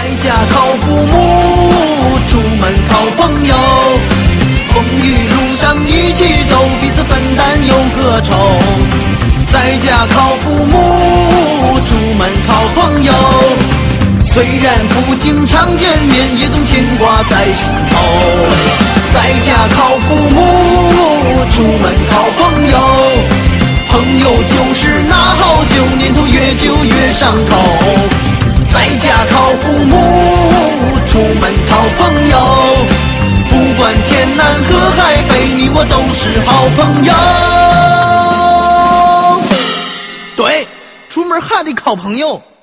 家靠父母，出门靠朋友。风雨路上一起走，彼此分担又何愁？在家靠父母，出门靠朋友。虽然不经常见面，也总牵挂在心头。在家靠父母，出门靠朋友。朋友就是那好酒，年头越久越上口。在家靠父母，出门靠朋友。不管天南河海，北你我都是好朋友。对，出门还得靠朋友。